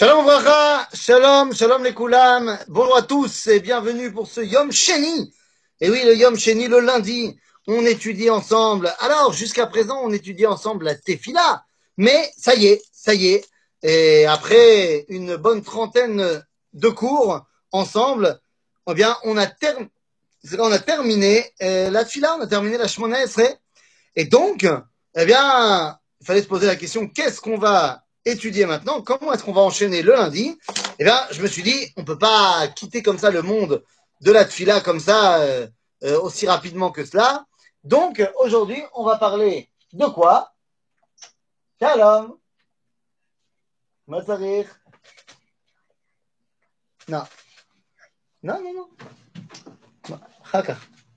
Shalom Vracha, shalom les Koulam, bonjour à tous et bienvenue pour ce Yom Sheni. Et oui, le Yom Sheni, le lundi, on étudie ensemble. Alors, jusqu'à présent, on étudiait ensemble la Tefila, mais ça y est. Et après une bonne trentaine de cours ensemble, eh bien, on a terminé la Tefila, on a terminé la Shemona Esrei. Et donc, eh bien, il fallait se poser la question, qu'est-ce qu'on va étudier maintenant? Comment est-ce qu'on va enchaîner le lundi? Eh bien, je me suis dit, on peut pas quitter comme ça le monde de la tfila comme ça, aussi rapidement que cela. Donc, aujourd'hui, on va parler de quoi? Shalom. Matzarir. Non. Non. Chaka.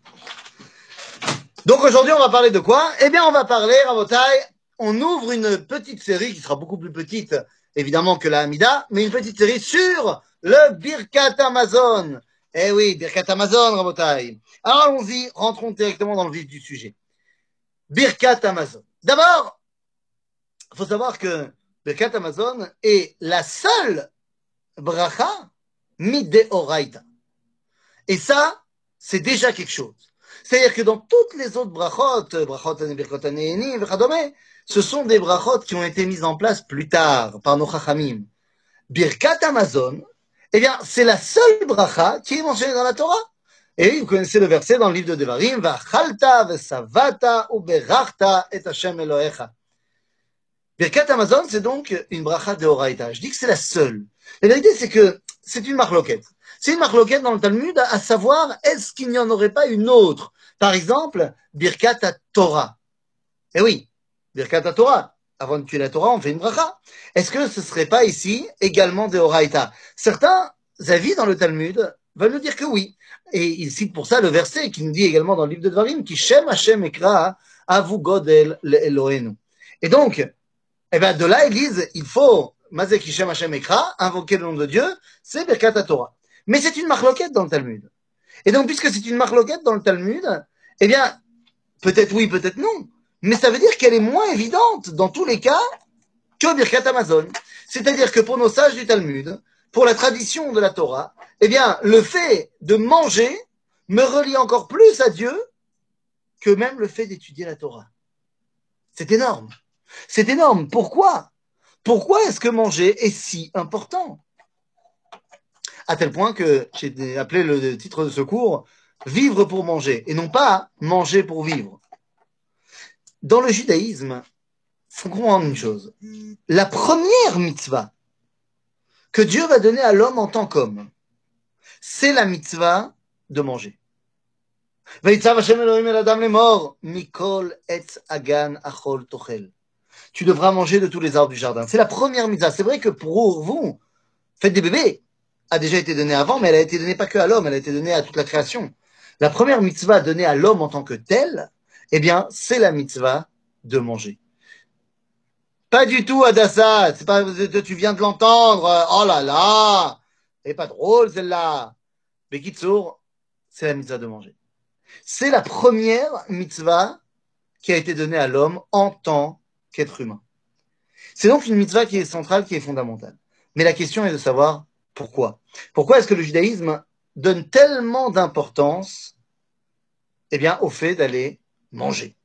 Donc aujourd'hui, on va parler de quoi? Eh bien, on va parler, Rabotai, on ouvre une petite série qui sera beaucoup plus petite, évidemment, que la Hamida, mais une petite série sur le Birkat Amazon. Eh oui, Birkat Amazon, Rabotai. Alors allons-y, rentrons directement dans le vif du sujet. Birkat Amazon. D'abord, il faut savoir que Birkat Amazon est la seule bracha mideoraita. Et ça, c'est déjà quelque chose. C'est-à-dire que dans toutes les autres brachot birkot hanehenim, vechadome, ce sont des brachot qui ont été mises en place plus tard par nos chachamim. Birkat Amazon, eh bien, c'est la seule bracha qui est mentionnée dans la Torah. Et vous connaissez le verset dans le livre de Devarim, V'achalta v'savata uberachta et Hashem Elohecha. Birkat Amazon, c'est donc une bracha de Horaïta. Je dis que c'est la seule. La vérité, c'est que c'est une marloquette. C'est une marloquette dans le Talmud, à savoir, est-ce qu'il n'y en aurait pas une autre? Par exemple, Birkat Torah. Eh oui, Birkat Torah. Avant de tuer la Torah, on fait une bracha. Est-ce que ce ne serait pas ici également de Horaïta? Certains avis dans le Talmud veulent nous dire que oui. Et ils citent pour ça le verset qui nous dit également dans le livre de Dvarim, qui Shem Hashem Ekra Avu Godel Le Elohenu. Et donc, eh bien, de là, ils disent, il faut, Mazek Hishem Hashem Ekra, invoquer le nom de Dieu, c'est Birkat Torah. Mais c'est une marloquette dans le Talmud. Et donc, puisque c'est une marloquette dans le Talmud, eh bien, peut-être oui, peut-être non. Mais ça veut dire qu'elle est moins évidente, dans tous les cas, que Birkat Amazon. C'est-à-dire que pour nos sages du Talmud, pour la tradition de la Torah, eh bien, le fait de manger me relie encore plus à Dieu que même le fait d'étudier la Torah. C'est énorme. C'est énorme. Pourquoi? Pourquoi est-ce que manger est si important? À tel point que j'ai appelé le titre de ce cours Vivre pour manger, et non pas manger pour vivre. Dans le judaïsme, il faut comprendre une chose. La première mitzvah que Dieu va donner à l'homme en tant qu'homme, c'est la mitzvah de manger. Vayitzav Hashem Elohim el Adam lemor, mikol etz agan achol tochel. Tu devras manger de tous les arbres du jardin. C'est la première mitzvah. C'est vrai que pour vous, faites des bébés a déjà été donnée avant, mais elle a été donnée pas que à l'homme, elle a été donnée à toute la création. La première mitzvah donnée à l'homme en tant que tel, eh bien, c'est la mitzvah de manger. Pas du tout, Adassa. C'est pas, tu viens de l'entendre. Oh là là. Elle est pas drôle, celle-là. Mais Kitsour, c'est la mitzvah de manger. C'est la première mitzvah qui a été donnée à l'homme en tant qu'être humain. C'est donc une mitzvah qui est centrale, qui est fondamentale. Mais la question est de savoir pourquoi. Pourquoi est-ce que le judaïsme donne tellement d'importance, eh bien, au fait d'aller manger?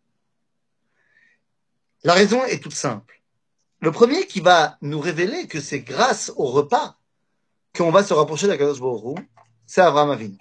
La raison est toute simple. Le premier qui va nous révéler que c'est grâce au repas qu'on va se rapprocher d'Akadosh Baruch Hu, c'est Avraham Avinu.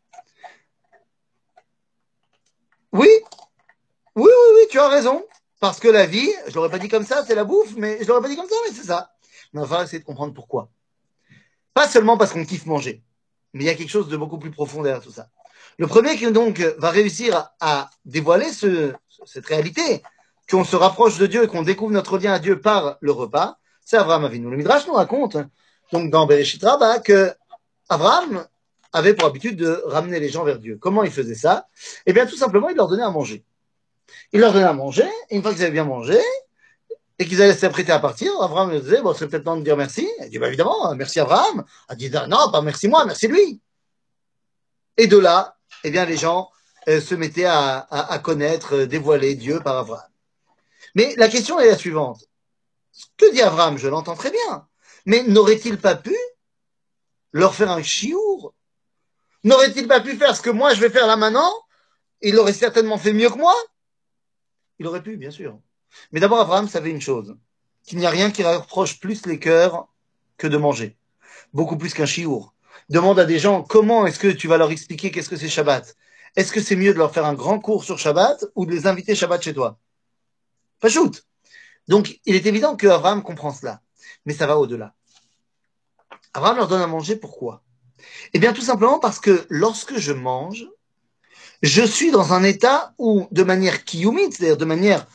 Oui, oui, tu as raison. Parce que la vie, je l'aurais pas dit comme ça, c'est la bouffe, mais je l'aurais pas dit comme ça, mais c'est ça. Mais on va essayer de comprendre pourquoi. Pas seulement parce qu'on kiffe manger, mais il y a quelque chose de beaucoup plus profond derrière tout ça. Le premier qui donc va réussir à dévoiler cette réalité, qu'on se rapproche de Dieu et qu'on découvre notre lien à Dieu par le repas, c'est Avraham Avinu. Le Midrash nous raconte, donc dans Bereshit Rabbah, que Avraham avait pour habitude de ramener les gens vers Dieu. Comment il faisait ça? Eh bien, tout simplement, il leur donnait à manger. Il leur donnait à manger, et une fois qu'ils avaient bien mangé, et qu'ils allaient s'apprêter à partir, Abraham leur disait, bon, c'est peut-être temps de dire merci. Il dit, bah, évidemment, merci Abraham. Il dit, non, pas merci moi, merci lui. Et de là, eh bien, les gens se mettaient à connaître, dévoiler Dieu par Abraham. Mais la question est la suivante. Ce que dit Abraham, je l'entends très bien. Mais n'aurait-il pas pu leur faire un chiour? N'aurait-il pas pu faire ce que moi je vais faire là maintenant? Il aurait certainement fait mieux que moi. Il aurait pu, bien sûr. Mais d'abord, Abraham savait une chose, qu'il n'y a rien qui rapproche plus les cœurs que de manger. Beaucoup plus qu'un chiour. Demande à des gens comment est-ce que tu vas leur expliquer qu'est-ce que c'est Shabbat. Est-ce que c'est mieux de leur faire un grand cours sur Shabbat ou de les inviter Shabbat chez toi? Pas shoot. Donc, il est évident que Abraham comprend cela. Mais ça va au-delà. Abraham leur donne à manger, pourquoi? Eh bien, tout simplement parce que lorsque je mange, je suis dans un état où, de manière kiyumite, c'est-à-dire de manière,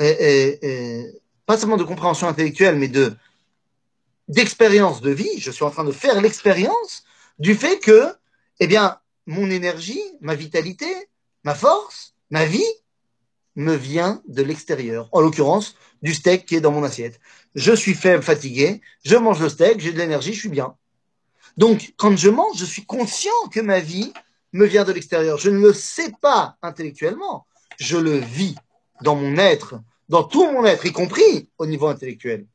pas seulement de compréhension intellectuelle, mais d'expérience de vie, je suis en train de faire l'expérience du fait que, eh bien, mon énergie, ma vitalité, ma force, ma vie me vient de l'extérieur. En l'occurrence, du steak qui est dans mon assiette. Je suis faible, fatigué, je mange le steak, j'ai de l'énergie, je suis bien. Donc, quand je mange, je suis conscient que ma vie me vient de l'extérieur. Je ne le sais pas intellectuellement. Je le vis dans mon être, dans tout mon être, y compris au niveau intellectuel.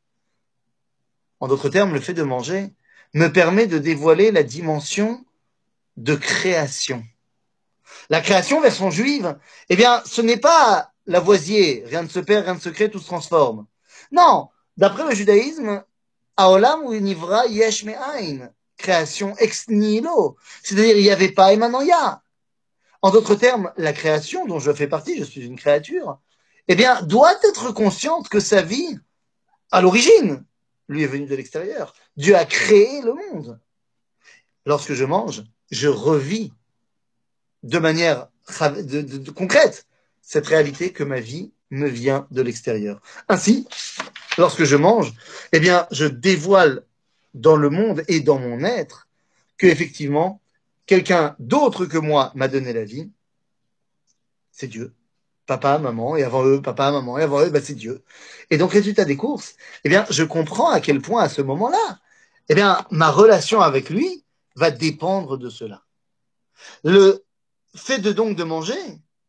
En d'autres termes, le fait de manger me permet de dévoiler la dimension de création. La création, version juive, eh bien, ce n'est pas Lavoisier, rien ne se perd, rien ne se crée, tout se transforme. Non, d'après le judaïsme, Haolam ou Nivra Yesh Me'ain, création ex nihilo, c'est-à-dire il n'y avait pas et maintenant il y a. En d'autres termes, la création dont je fais partie, je suis une créature, eh bien, doit être consciente que sa vie, à l'origine, lui est venue de l'extérieur. Dieu a créé le monde. Lorsque je mange, je revis de manière concrète cette réalité que ma vie me vient de l'extérieur. Ainsi, lorsque je mange, eh bien, je dévoile dans le monde et dans mon être que effectivement, quelqu'un d'autre que moi m'a donné la vie, c'est Dieu. Papa, maman, et avant eux, papa, maman, et avant eux, bah, c'est Dieu. Et donc, résultat des courses, eh bien, je comprends à quel point, à ce moment-là, eh bien, ma relation avec lui va dépendre de cela. Le fait de manger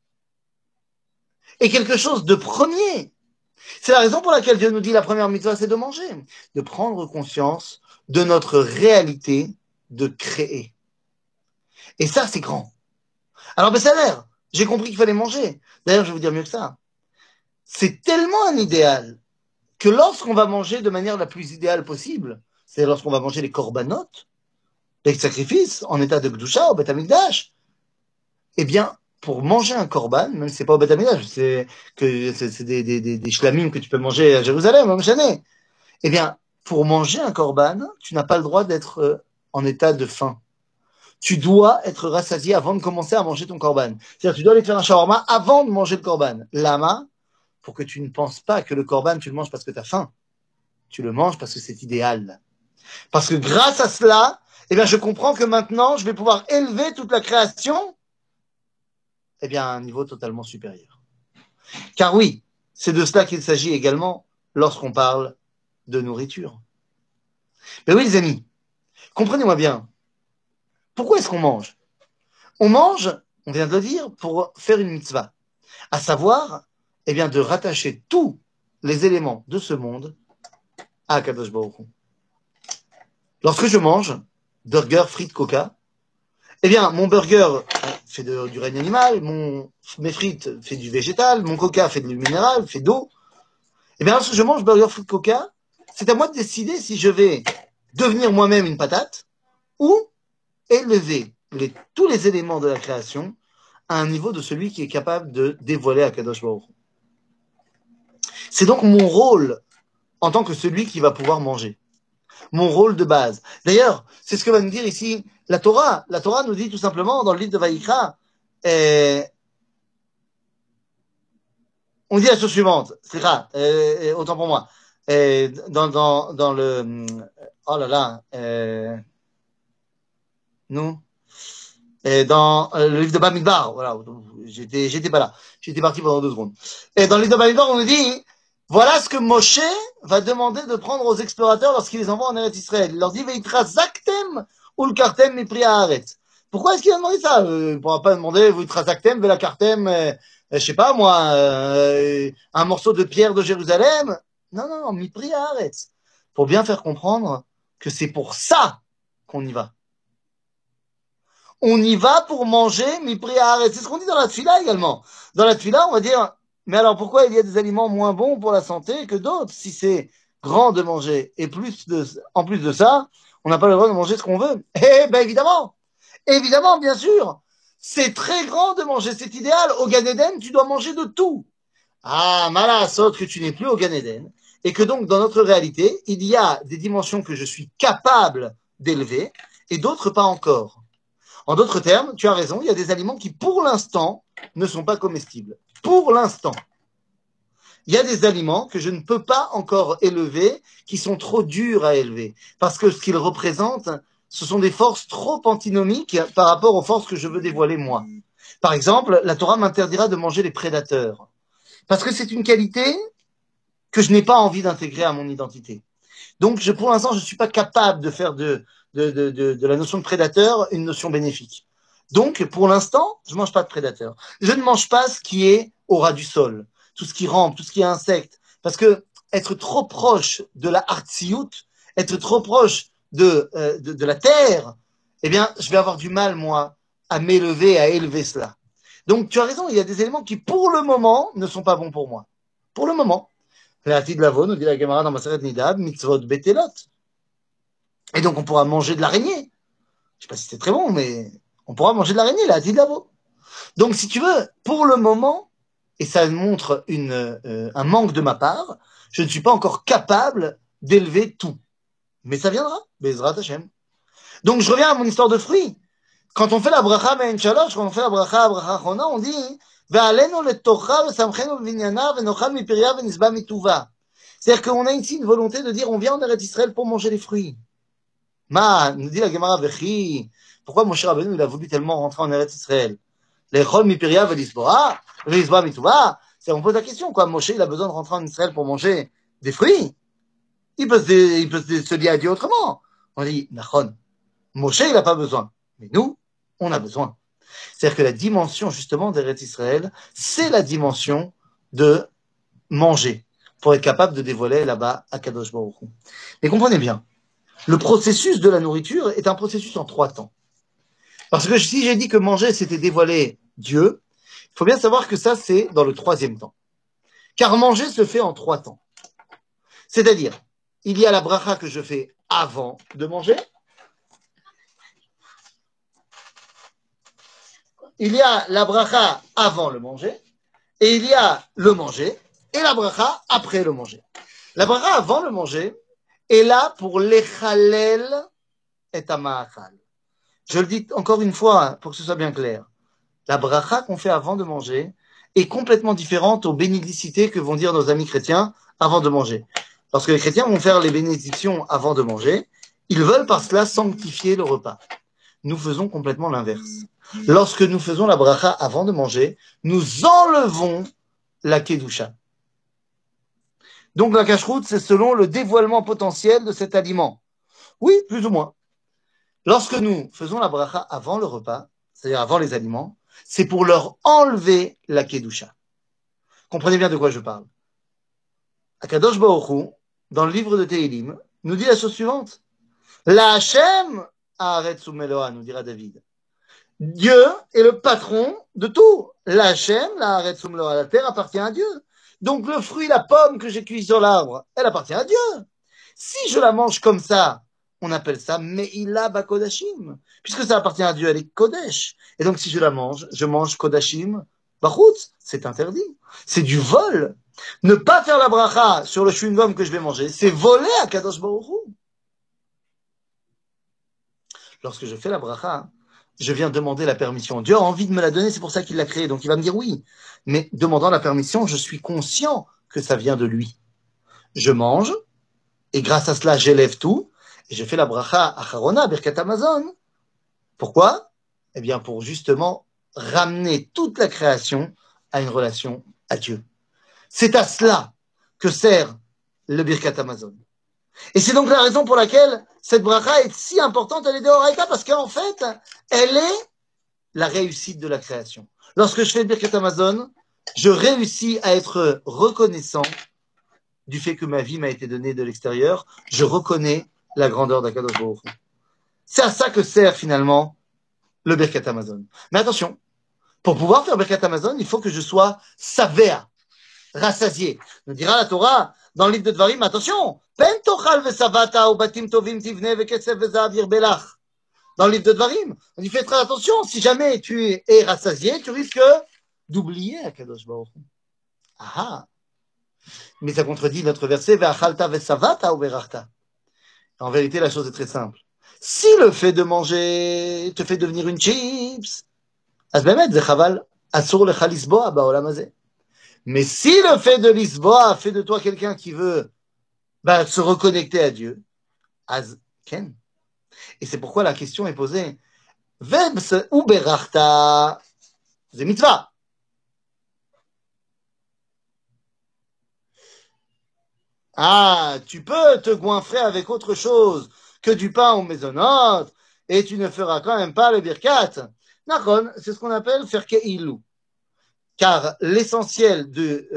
est quelque chose de premier. C'est la raison pour laquelle Dieu nous dit la première mitzvah, c'est de manger, de prendre conscience de notre réalité de créer. Et ça, c'est grand. Alors, ben, ça a l'air. J'ai compris qu'il fallait manger. D'ailleurs, je vais vous dire mieux que ça. C'est tellement un idéal que lorsqu'on va manger de manière la plus idéale possible, c'est lorsqu'on va manger les corbanotes, les sacrifices en état de gdusha au Beth Amikdash, eh bien, pour manger un korban, même si c'est pas au Beth Amikdash, c'est des shlamim que tu peux manger à Jérusalem, au Mishane, eh bien, pour manger un korban, tu n'as pas le droit d'être en état de faim. Tu dois être rassasié avant de commencer à manger ton korban. C'est-à-dire, tu dois aller faire un shawarma avant de manger le korban. Lama, pour que tu ne penses pas que le korban, tu le manges parce que tu as faim. Tu le manges parce que c'est idéal. Parce que grâce à cela, eh bien, je comprends que maintenant, je vais pouvoir élever toute la création, eh bien, à un niveau totalement supérieur. Car oui, c'est de cela qu'il s'agit également lorsqu'on parle de nourriture. Mais oui, les amis, comprenez-moi bien. Pourquoi est-ce qu'on mange? On mange, on vient de le dire, pour faire une mitzvah. À savoir, eh bien, de rattacher tous les éléments de ce monde à Kadosh Baruch Hu. Lorsque je mange burger, frites, coca, eh bien, mon burger fait du règne animal, mes frites fait du végétal, mon coca fait du minéral, fait d'eau. Eh bien, lorsque je mange burger, frites, coca, c'est à moi de décider si je vais devenir moi-même une patate ou élever tous les éléments de la création à un niveau de celui qui est capable de dévoiler à Kadosh Baruch Hu. C'est donc mon rôle en tant que celui qui va pouvoir manger. Mon rôle de base. D'ailleurs, c'est ce que va nous dire ici la Torah. La Torah nous dit tout simplement dans le livre de Vaïkra, on dit la chose suivante, c'est ça, autant pour moi. Dans le, oh là là, nous, dans le livre de Bamidbar, voilà, j'étais pas là, j'étais parti pendant 2 secondes. Et dans le livre de Bamidbar, on nous dit, voilà ce que Moshe va demander de prendre aux explorateurs lorsqu'il les envoie en Eretz Israël. Il leur dit, Veitra zaktem ou le kartem mipri haaretz. Pourquoi est-ce qu'il a demandé ça? Il ne pourra pas demander, Veitra zaktem, vela kartem, je sais pas moi, un morceau de pierre de Jérusalem. Non, non, non, mipri haaretz. Pour bien faire comprendre que c'est pour ça qu'on y va. On y va pour manger mipri haaretz. C'est ce qu'on dit dans la tfila également. Dans la tfila, on va dire, mais alors pourquoi il y a des aliments moins bons pour la santé que d'autres si c'est grand de manger et en plus de ça, on n'a pas le droit de manger ce qu'on veut. Eh ben évidemment, évidemment, bien sûr, c'est très grand de manger, c'est idéal. Au Gan Eden, tu dois manger de tout. Ah, malin saute que tu n'es plus au Gan Eden et que donc dans notre réalité, il y a des dimensions que je suis capable d'élever et d'autres pas encore. En d'autres termes, tu as raison, il y a des aliments qui, pour l'instant, ne sont pas comestibles. Pour l'instant. Il y a des aliments que je ne peux pas encore élever, qui sont trop durs à élever. Parce que ce qu'ils représentent, ce sont des forces trop antinomiques par rapport aux forces que je veux dévoiler moi. Par exemple, la Torah m'interdira de manger les prédateurs. Parce que c'est une qualité que je n'ai pas envie d'intégrer à mon identité. Donc, pour l'instant, je ne suis pas capable de faire de la notion de prédateur une notion bénéfique. Donc, pour l'instant, je ne mange pas de prédateur. Je ne mange pas ce qui est au ras du sol, tout ce qui rampe, tout ce qui est insecte. Parce que être trop proche de la hartsiout, être trop proche de la terre, eh bien, je vais avoir du mal, moi, à m'élever, à élever cela. Donc, tu as raison, il y a des éléments qui, pour le moment, ne sont pas bons pour moi. Pour le moment. L'Atid Lavo, nous dit la Gemara dans Maseret Nidab, mitzvot betelot. Et donc, on pourra manger de l'araignée. Je ne sais pas si c'est très bon, mais on pourra manger de l'araignée, l'Atid Lavo. Donc, si tu veux, pour le moment, et ça montre un manque de ma part, je ne suis pas encore capable d'élever tout. Mais ça viendra, Bezrat Hashem. Donc, je reviens à mon histoire de fruits. Quand on fait la bracha Me'en Shalosh, quand on fait la bracha Chona, on dit Ve'alenu letocha ve'samchenu v'vinyana ve'nochal mipiria ve'nizba mituva. C'est-à-dire qu'on a ici une volonté de dire on vient en Eretz Israël pour manger les fruits. Ma, nous dit la Gemara Vechi, pourquoi Moshe Rabbeinu il a voulu tellement rentrer en Eretz Israël? Les chol mipiria ve'nizba mituva. C'est on pose la question quoi. Moshe il a besoin de rentrer en Israël pour manger des fruits. Il peut se lier à Dieu autrement. On dit Nachon. Moshe il n'a pas besoin, mais nous on a besoin. C'est-à-dire que la dimension justement d'Eretz Israël, c'est la dimension de manger pour être capable de dévoiler là-bas à Kadosh Baruch Hu. Mais comprenez bien, le processus de la nourriture est un processus en 3 temps. Parce que si j'ai dit que manger, c'était dévoiler Dieu, il faut bien savoir que ça, c'est dans le 3e temps. Car manger se fait en 3 temps. C'est-à-dire, il y a la bracha que je fais avant de manger, il y a la bracha avant le manger, et il y a le manger, et la bracha après le manger. La bracha avant le manger est là pour l'echalel et ama'achal. Je le dis encore une fois pour que ce soit bien clair. La bracha qu'on fait avant de manger est complètement différente aux bénédicités que vont dire nos amis chrétiens avant de manger. Parce que les chrétiens vont faire les bénédictions avant de manger, ils veulent par cela sanctifier le repas. Nous faisons complètement l'inverse. Lorsque nous faisons la bracha avant de manger, nous enlevons la kedusha. Donc la cacheroute, c'est selon le dévoilement potentiel de cet aliment. Oui, plus ou moins. Lorsque nous faisons la bracha avant le repas, c'est-à-dire avant les aliments, c'est pour leur enlever la kedusha. Comprenez bien de quoi je parle. Akadosh Baruch Hu, dans le livre de Tehilim, nous dit la chose suivante. La Hashem haaretz u'meloha, nous dira David. Dieu est le patron de tout. La Hashem, la haaretz u'meloha, la terre appartient à Dieu. Donc le fruit, la pomme que j'ai cueillie sur l'arbre, elle appartient à Dieu. Si je la mange comme ça, on appelle ça Me'ila Bakodashim. Puisque ça appartient à Dieu, elle est Kodesh. Et donc si je la mange, je mange Kodashim Bachutz. C'est interdit. C'est du vol. Ne pas faire la bracha sur le chewing-gum que je vais manger, c'est voler à Kadosh Baruch Hu. Lorsque je fais la bracha, je viens demander la permission. Dieu a envie de me la donner, c'est pour ça qu'il l'a créée. Donc il va me dire oui. Mais demandant la permission, je suis conscient que ça vient de lui. Je mange, et grâce à cela, j'élève tout, et je fais la bracha acharona, Birkat Hamazon. Pourquoi? Eh bien, pour justement ramener toute la création à une relation à Dieu. C'est à cela que sert le Birkat Hamazon. Et c'est donc la raison pour laquelle cette bracha est si importante à l'Edeoraita, parce qu'en fait, elle est la réussite de la création. Lorsque je fais le Birkat Hamazon, je réussis à être reconnaissant du fait que ma vie m'a été donnée de l'extérieur. Je reconnais la grandeur d'Akadosh Baruch Hu. C'est à ça que sert finalement le Birkat Hamazon. Mais attention, pour pouvoir faire Birkat Hamazon, il faut que je sois savea, rassasié. Nous dira la Torah dans le livre de Dvarim, attention, pen tochal vesavata ou batim tovim tivne veketsev vezav yirbelach. Dans le livre de Dvarim, on dit fais très attention, si jamais tu es rassasié, tu risques d'oublier Akadosh Baruch Hu. Ah, mais ça contredit notre verset ve'achalta vesavata ou berachta. En vérité, la chose est très simple. Si le fait de manger te fait devenir une chips, אז באמת, זה חבל, אסור לך לסבוע בעולם הזה. Mais si le fait de lisboa fait de toi quelqu'un qui veut se reconnecter à Dieu, אז כן. Et c'est pourquoi la question est posée. Vebs ou berachta, c'est mitzvah. Ah, tu peux te goinfrer avec autre chose que du pain ou maisonnote, et tu ne feras quand même pas le birkat. Nakon, c'est ce qu'on appelle faire ke'ilu. Car l'essentiel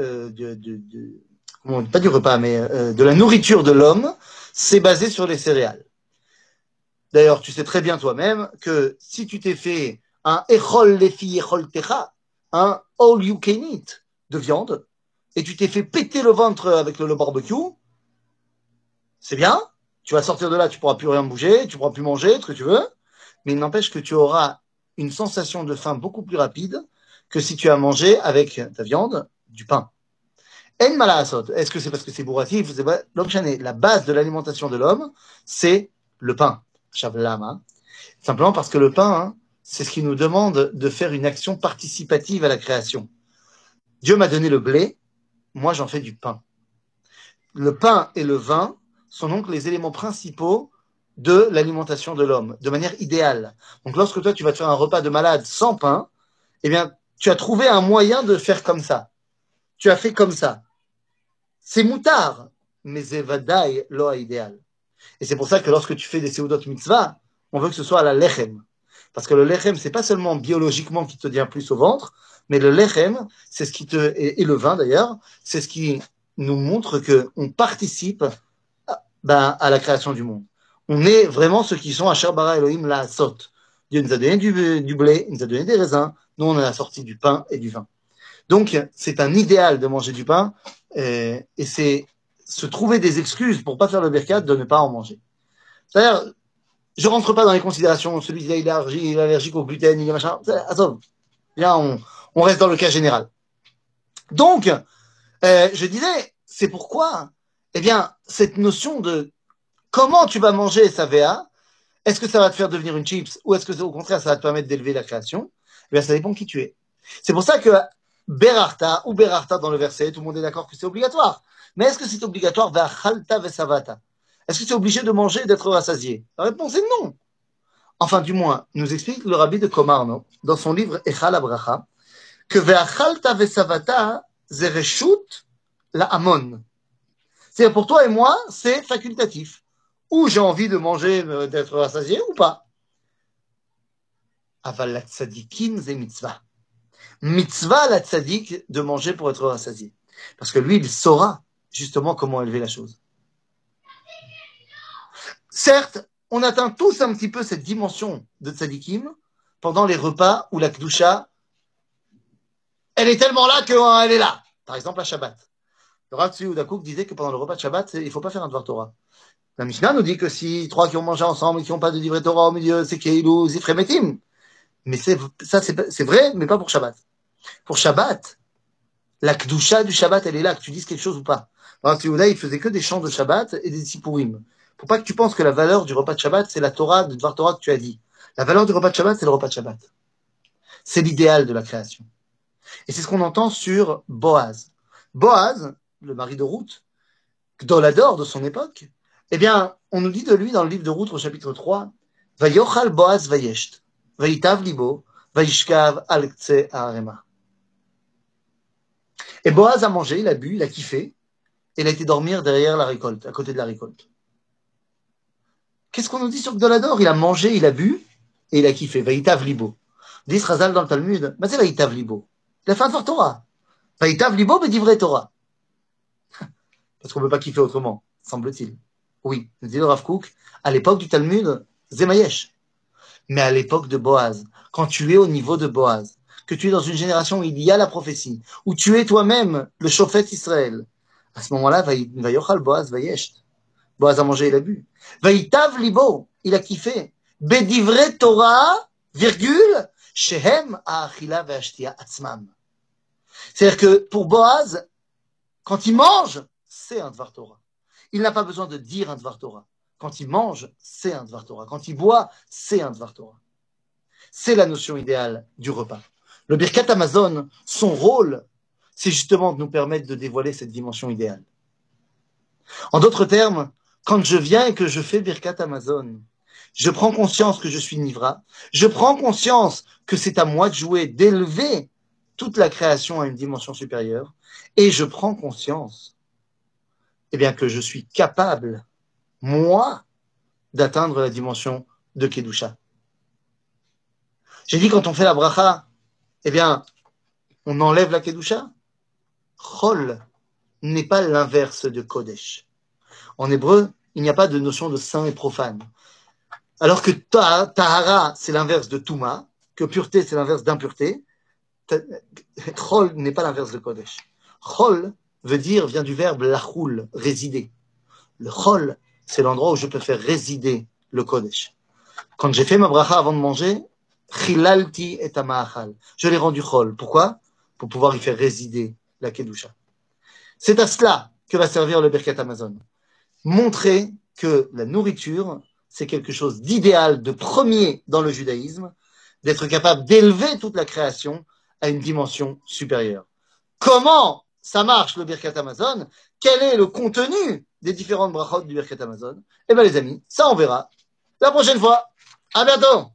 pas du repas, mais de la nourriture de l'homme, c'est basé sur les céréales. D'ailleurs, tu sais très bien toi-même que si tu t'es fait un echol lefi echol techa, un all you can eat de viande, et tu t'es fait péter le ventre avec le barbecue, c'est bien, tu vas sortir de là, tu pourras plus rien bouger, tu pourras plus manger, ce que tu veux, mais il n'empêche que tu auras une sensation de faim beaucoup plus rapide que si tu as mangé avec ta viande du pain. En malasot. Est-ce que c'est parce que c'est bourratif? La base de l'alimentation de l'homme, c'est le pain. Shavlama. Simplement parce que le pain, hein, c'est ce qui nous demande de faire une action participative à la création. Dieu m'a donné le blé, moi j'en fais du pain. Le pain et le vin sont donc les éléments principaux de l'alimentation de l'homme, de manière idéale. Donc lorsque toi tu vas te faire un repas de malade sans pain, eh bien tu as trouvé un moyen de faire comme ça. Tu as fait comme ça. C'est moutard, mais c'est vadaï lo idéal. Et c'est pour ça que lorsque tu fais des seudot mitzvah, on veut que ce soit à la lechem. Parce que le lechem, c'est pas seulement biologiquement qui te tient plus au ventre, mais le lechem, c'est ce qui te, et le vin d'ailleurs, c'est ce qui nous montre que on participe à la création du monde. On est vraiment ceux qui sont à Bara Elohim la sot. Dieu nous a donné du blé, il nous a donné des raisins, nous on a sorti du pain et du vin. Donc, c'est un idéal de manger du pain, et c'est se trouver des excuses pour pas faire le birkat de ne pas en manger. C'est-à-dire, je rentre pas dans les considérations, celui qui est allergique au gluten, il y a machin. Attends, bien, on reste dans le cas général. Donc, je disais, c'est pourquoi, eh bien, cette notion de comment tu vas manger sa VA, est-ce que ça va te faire devenir une chips ou est-ce que au contraire ça va te permettre d'élever la création? Eh bien, ça dépend qui tu es. C'est pour ça que Berarta ou Berarta dans le verset, tout le monde est d'accord que c'est obligatoire. Mais est-ce que c'est obligatoire Ve'achalta ve'savata? Est-ce que c'est obligé de manger et d'être rassasié? La réponse est non. Enfin, du moins, nous explique le rabbi de Komarno dans son livre Echal Abracha que Ve'achalta ve'savata zereshut la amon. C'est pour toi et moi, c'est facultatif. Ou j'ai envie de manger, d'être rassasié ou pas. Aval la tzadikim ze mitzvah. Mitzvah la tzadik de manger pour être rassasié. Parce que lui, il saura justement comment élever la chose. Certes, on atteint tous un petit peu cette dimension de tzadikim pendant les repas où la kedusha, elle est tellement là qu'elle est là. Par exemple, à Shabbat. Le Rav Tzvi Yehuda Kook disait que pendant le repas de Shabbat, il ne faut pas faire un Dvar Torah. La Mishnah nous dit que si trois qui ont mangé ensemble et qui n'ont pas de livret Torah au milieu, c'est Keilou Zifremetim. Mais c'est vrai, mais pas pour Shabbat. Pour Shabbat, la Kedusha du Shabbat, elle est là, que tu dises quelque chose ou pas. Alors, Yehuda, il faisait que des chants de Shabbat et des Sipurim. Faut pas que tu penses que la valeur du repas de Shabbat, c'est la Torah, de Dvar Torah que tu as dit. La valeur du repas de Shabbat, c'est le repas de Shabbat. C'est l'idéal de la création. Et c'est ce qu'on entend sur Boaz. Boaz, le mari de Ruth, Gdolador de son époque, eh bien, on nous dit de lui dans le livre de Ruth au chapitre 3, Vayochal Boaz Vayesht, Vayitav Libo, Vayishkav al Ktse Harema. Et Boaz a mangé, il a bu, il a kiffé, et il a été dormir derrière la récolte, à côté de la récolte. Qu'est-ce qu'on nous dit sur Gdolador? Il a mangé, il a bu, et il a kiffé. Vayitav Libo. Dit Razal dans le Talmud, mais c'est Vayitav Libo. Il a fait un Dvar Torah. Vayitav Libo, mais d'ivrei Torah. Parce qu'on ne peut pas kiffer autrement, semble-t-il. Oui, dit le Rav Kook, à l'époque du Talmud, Zemayesh. Mais à l'époque de Boaz, quand tu es au niveau de Boaz, que tu es dans une génération où il y a la prophétie, où tu es toi-même le Shofet Israël, à ce moment-là, Vayochal Boaz Vayesh. Boaz a mangé, il a bu. Vaïtav libo, il a kiffé. Bedivre Torah, virgule, shehem ha'achila ve'ashtia atzmam. C'est-à-dire que pour Boaz, quand il mange, c'est un Dvar Torah. Il n'a pas besoin de dire un Dvar Torah. Quand il mange, c'est un Dvar Torah. Quand il boit, c'est un Dvar Torah. C'est la notion idéale du repas. Le Birkat Amazon, son rôle, c'est justement de nous permettre de dévoiler cette dimension idéale. En d'autres termes, quand je viens et que je fais Birkat Amazon, je prends conscience que je suis Nivra, je prends conscience que c'est à moi de jouer, d'élever toute la création à une dimension supérieure, et je prends conscience, eh bien, que je suis capable, moi, d'atteindre la dimension de Kedusha. J'ai dit quand on fait la bracha, eh bien, on enlève la Kedusha. Chol n'est pas l'inverse de Kodesh. En hébreu, il n'y a pas de notion de saint et profane. Alors que Tahara, c'est l'inverse de Touma, que pureté, c'est l'inverse d'impureté, Chol n'est pas l'inverse de Kodesh. Chol vient du verbe lachoul, résider. Le Chol, c'est l'endroit où je peux faire résider le Kodesh. Quand j'ai fait ma bracha avant de manger, Chilalti et Amahal. Je l'ai rendu Chol. Pourquoi? Pour pouvoir y faire résider la Kedusha. C'est à cela que va servir le Birkat Amazon. Montrer que la nourriture, c'est quelque chose d'idéal, de premier dans le judaïsme, d'être capable d'élever toute la création à une dimension supérieure. Comment ça marche le Birkat Amazon? Quel est le contenu des différentes brachot du Birkat Amazon? Eh bien les amis, ça on verra la prochaine fois. À bientôt!